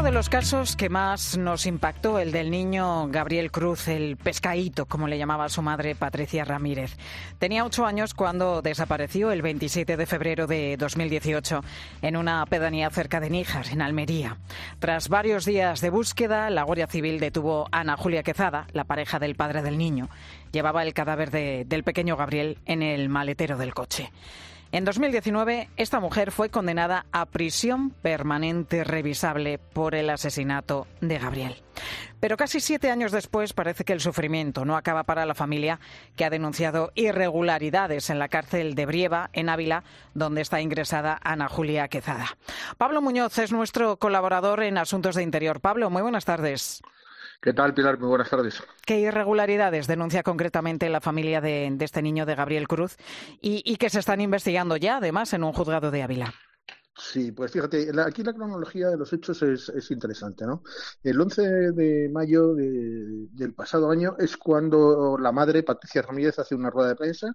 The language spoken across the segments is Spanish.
de los casos que más nos impactó, el del niño Gabriel Cruz, el pescadito, como le llamaba su madre Patricia Ramírez. Tenía 8 años cuando desapareció el 27 de febrero de 2018 en una pedanía cerca de Níjar, en Almería. Tras varios días de búsqueda, la Guardia Civil detuvo a Ana Julia Quezada, la pareja del padre del niño. Llevaba el cadáver del pequeño Gabriel en el maletero del coche. En 2019, esta mujer fue condenada a prisión permanente revisable por el asesinato de Gabriel. Pero casi 7 años después parece que el sufrimiento no acaba para la familia, que ha denunciado irregularidades en la cárcel de Brieva, en Ávila, donde está ingresada Ana Julia Quezada. Pablo Muñoz es nuestro colaborador en Asuntos de Interior. Pablo, muy buenas tardes. ¿Qué tal, Pilar? Muy buenas tardes. ¿Qué irregularidades denuncia concretamente la familia de este niño, de Gabriel Cruz, y que se están investigando ya, además, en un juzgado de Ávila? Sí, pues fíjate, aquí la cronología de los hechos es interesante, ¿no? El 11 de mayo del pasado año es cuando la madre, Patricia Ramírez, hace una rueda de prensa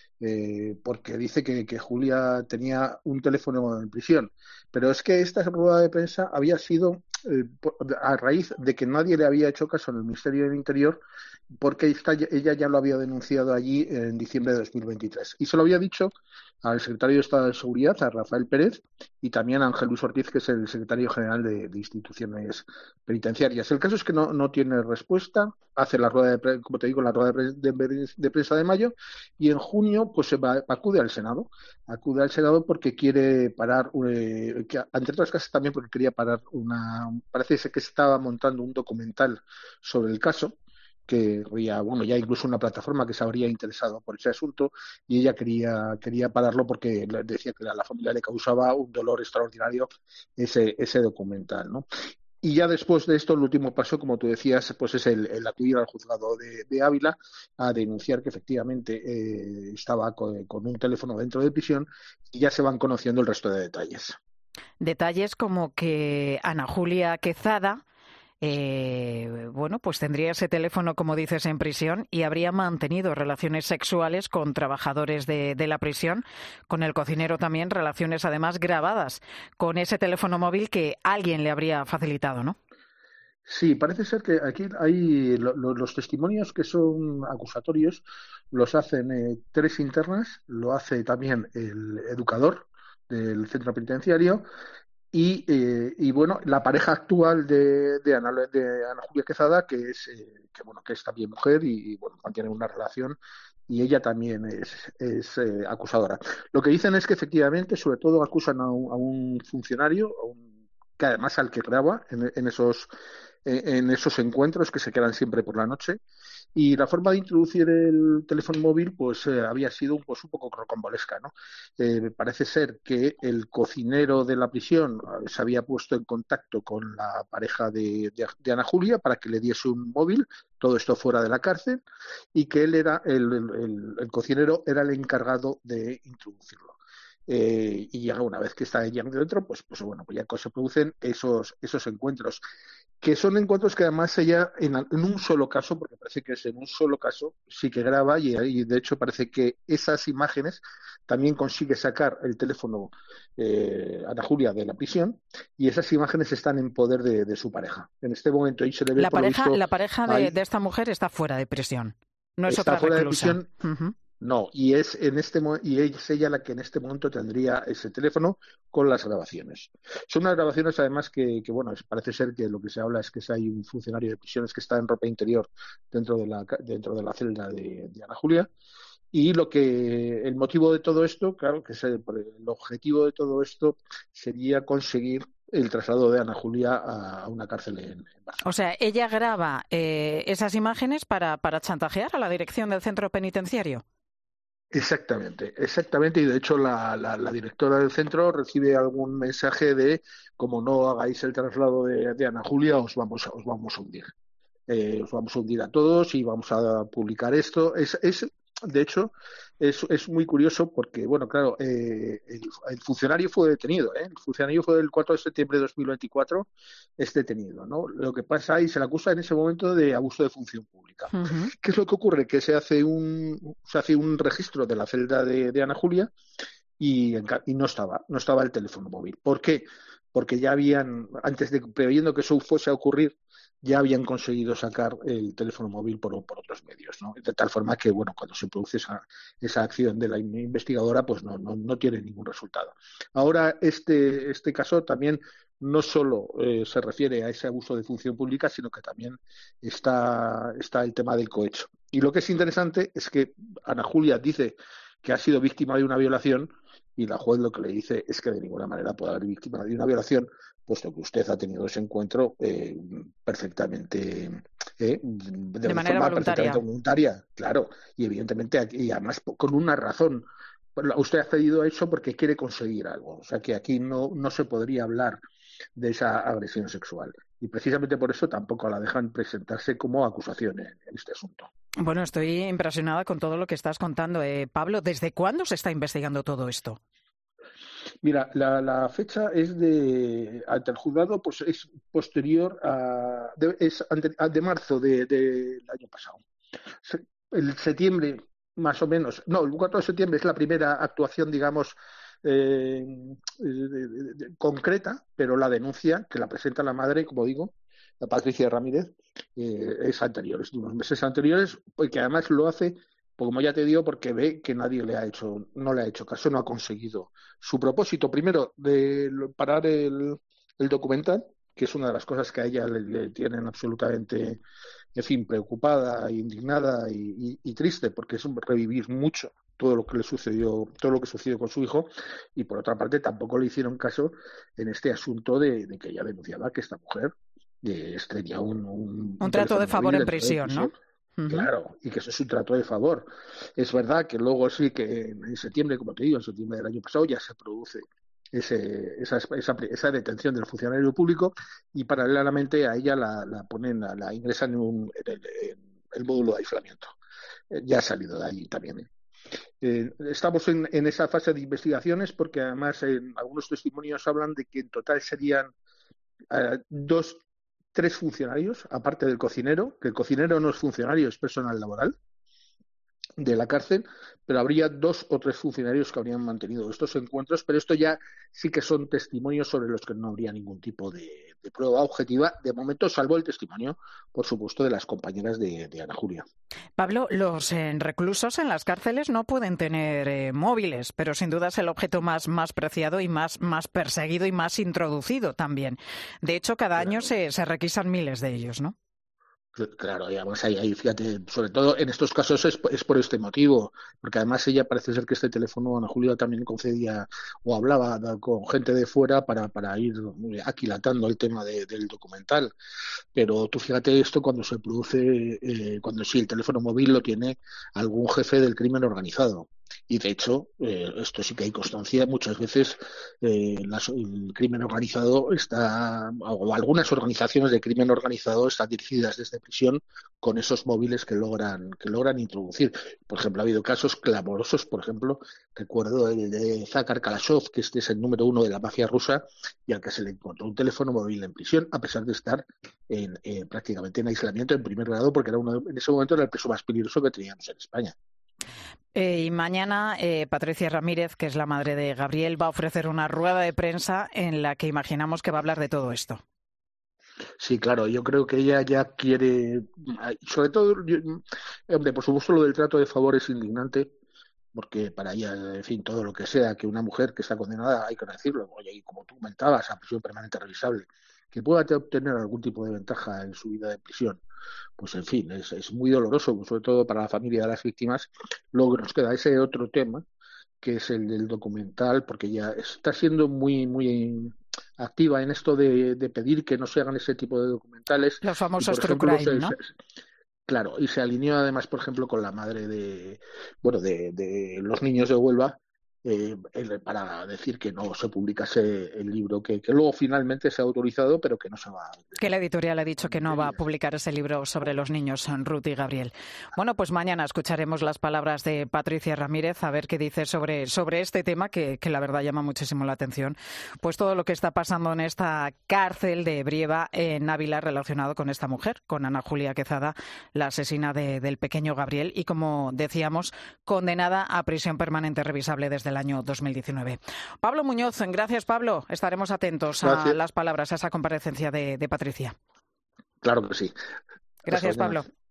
porque dice que Julia tenía un teléfono en prisión. Pero es que esta rueda de prensa había sido a raíz de que nadie le había hecho caso en el Ministerio del Interior, porque ella ya lo había denunciado allí en diciembre de 2023. Y se lo había dicho al secretario de Estado de Seguridad, a Rafael Pérez, y también a Ángel Luis Ortiz, que es el secretario general de instituciones penitenciarias. El caso es que no tiene respuesta, hace la rueda de prensa, como te digo, la rueda de prensa de mayo, y en junio pues acude al Senado. Acude al Senado porque quiere parar, entre otras cosas también porque quería parar parece ser que estaba montando un documental sobre el caso, que habría, ya incluso una plataforma que se habría interesado por ese asunto, y ella quería pararlo porque decía que a la familia le causaba un dolor extraordinario ese documental, ¿no? Y ya después de esto, el último paso, como tú decías, pues es el acudir al juzgado de Ávila a denunciar que efectivamente estaba con un teléfono dentro de prisión, y ya se van conociendo el resto de detalles. Detalles como que Ana Julia Quezada pues tendría ese teléfono, como dices, en prisión, y habría mantenido relaciones sexuales con trabajadores de la prisión, con el cocinero también, relaciones además grabadas con ese teléfono móvil que alguien le habría facilitado, ¿no? Sí, parece ser que aquí hay los testimonios que son acusatorios, los hacen 3 internas, lo hace también el educador del centro penitenciario. Y la pareja actual de Ana Julia Quezada, que es también mujer y mantiene una relación, y ella también es acusadora. Lo que dicen es que efectivamente, sobre todo, acusan a un funcionario, que además al que graba en esos encuentros que se quedan siempre por la noche. Y la forma de introducir el teléfono móvil pues había sido un poco rocambolesca, ¿no? Parece ser que el cocinero de la prisión se había puesto en contacto con la pareja de Ana Julia para que le diese un móvil, todo esto fuera de la cárcel, y que él era el cocinero era el encargado de introducirlo. Y ya una vez que está ella dentro, pues ya se producen esos encuentros, que son encuentros que además ella en un solo caso, porque parece que es en un solo caso, sí que graba, y de hecho parece que esas imágenes también consigue sacar el teléfono Ana Julia de la prisión, y esas imágenes están en poder de su pareja. En este momento ahí se le ve la pareja de esta mujer está fuera de prisión, no es está otra fuera reclusa. De prisión. Uh-huh. No, y es ella la que en este momento tendría ese teléfono con las grabaciones. Son unas grabaciones además que parece ser que lo que se habla es que hay un funcionario de prisiones que está en ropa interior dentro de la celda de Ana Julia. Y el motivo de todo esto, claro, el objetivo de todo esto sería conseguir el traslado de Ana Julia a una cárcel en Barcelona. O sea, ella graba esas imágenes para chantajear a la dirección del centro penitenciario. Exactamente, y de hecho la directora del centro recibe algún mensaje de: como no hagáis el traslado de Ana Julia, os vamos a hundir. Os vamos a hundir a todos y vamos a publicar esto. De hecho, es muy curioso porque, claro, el funcionario fue detenido, ¿eh? El funcionario fue el 4 de septiembre de 2024, es detenido, ¿no? Lo que pasa, y se le acusa en ese momento de abuso de función pública. Uh-huh. ¿Qué es lo que ocurre? Que se hace un registro de la celda de Ana Julia y no estaba el teléfono móvil. ¿Por qué? porque ya habían, antes de previendo que eso fuese a ocurrir, ya habían conseguido sacar el teléfono móvil por otros medios, ¿no? De tal forma que, bueno, cuando se produce esa acción de la investigadora, pues no tiene ningún resultado. Ahora, este caso también no solo se refiere a ese abuso de función pública, sino que también está el tema del cohecho. Y lo que es interesante es que Ana Julia dice que ha sido víctima de una violación y la juez lo que le dice es que de ninguna manera puede haber víctima de una violación, puesto que usted ha tenido ese encuentro perfectamente, De de manera forma voluntaria. perfectamente voluntaria, claro, y evidentemente, y además con una razón. Usted ha cedido a eso porque quiere conseguir algo, o sea que aquí no se podría hablar de esa agresión sexual. Y precisamente por eso tampoco la dejan presentarse como acusación en este asunto. Bueno, estoy impresionada con todo lo que estás contando. Pablo, ¿desde cuándo se está investigando todo esto? Mira, la fecha es ante el juzgado, pues es posterior de marzo del año pasado. El septiembre, más o menos, no, el 4 de septiembre es la primera actuación, digamos, concreta, pero la denuncia que la presenta la madre, como digo, la Patricia Ramírez, es anterior, es de unos meses anteriores, porque además lo hace, como ya te digo, porque ve que nadie no le ha hecho caso, no ha conseguido su propósito, primero, de parar el documental, que es una de las cosas que a ella le tienen absolutamente, en fin, preocupada, indignada y triste, porque es revivir mucho todo lo que le sucedió, todo lo que sucedió con su hijo, y por otra parte tampoco le hicieron caso en este asunto de que ella denunciaba que esta mujer tenía Un un trato teléfono de favor móvil en dentro de prisión, ¿no? prisión. Ujú. Claro, y que eso es un trato de favor. Es verdad que luego sí que en septiembre, como te digo, en septiembre del año pasado ya se produce esa detención del funcionario público y paralelamente a ella la ingresan en el módulo de aislamiento. Ya ha salido de allí también. Estamos en esa fase de investigaciones porque además en algunos testimonios hablan de que en total serían tres funcionarios, aparte del cocinero, que el cocinero no es funcionario, es personal laboral de la cárcel, pero habría 2 o 3 funcionarios que habrían mantenido estos encuentros, pero esto ya sí que son testimonios sobre los que no habría ningún tipo de prueba objetiva, de momento, salvo el testimonio, por supuesto, de las compañeras de Ana Julia. Pablo, los reclusos en las cárceles no pueden tener móviles, pero sin duda es el objeto más preciado y más perseguido y más introducido también. De hecho, cada año Claro. se requisan miles de ellos, ¿no? Claro, y además ahí, fíjate, sobre todo en estos casos es por este motivo, porque además ella parece ser que este teléfono, Ana Julia también concedía o hablaba con gente de fuera para ir aquilatando el tema del documental. Pero tú fíjate esto cuando se produce, cuando sí, el teléfono móvil lo tiene algún jefe del crimen organizado. Y de hecho, esto sí que hay constancia, muchas veces el crimen organizado o algunas organizaciones de crimen organizado están dirigidas desde prisión con esos móviles que logran introducir. Por ejemplo, ha habido casos clamorosos, por ejemplo, recuerdo el de Zakar Kalashov, que este es el número 1 de la mafia rusa, y al que se le encontró un teléfono móvil en prisión, a pesar de estar prácticamente en aislamiento en primer grado, porque en ese momento era el preso más peligroso que teníamos en España. Y mañana Patricia Ramírez, que es la madre de Gabriel, va a ofrecer una rueda de prensa en la que imaginamos que va a hablar de todo esto. Sí, claro, yo creo que ella ya quiere, sobre todo, hombre, por supuesto lo del trato de favor es indignante, porque para ella, en fin, todo lo que sea que una mujer que está condenada, hay que decirlo, oye, y como tú comentabas, a prisión permanente revisable, que pueda obtener algún tipo de ventaja en su vida de prisión, pues en fin, es muy doloroso, sobre todo para la familia de las víctimas. Luego nos queda ese otro tema, que es el del documental, porque ella está siendo muy activa en esto de pedir que no se hagan ese tipo de documentales Los y, famosos por true ejemplo, crime, ¿no? claro, y se alineó además, por ejemplo, con la madre de los niños de Huelva, para decir que no se publicase el libro, que luego finalmente se ha autorizado, pero que no se va a Que la editorial ha dicho con que no va a 20 días. publicar ese libro sobre los niños, Ruth y Gabriel. Bueno, pues mañana escucharemos las palabras de Patricia Ramírez, a ver qué dice sobre este tema, que la verdad llama muchísimo la atención. Pues todo lo que está pasando en esta cárcel de Brieva, en Ávila, relacionado con esta mujer, con Ana Julia Quezada, la asesina del pequeño Gabriel, y como decíamos, condenada a prisión permanente revisable desde desde el año 2019. Pablo Muñoz, gracias Pablo. Estaremos atentos a las palabras, a esa comparecencia de Patricia. Claro que sí. Gracias Pablo.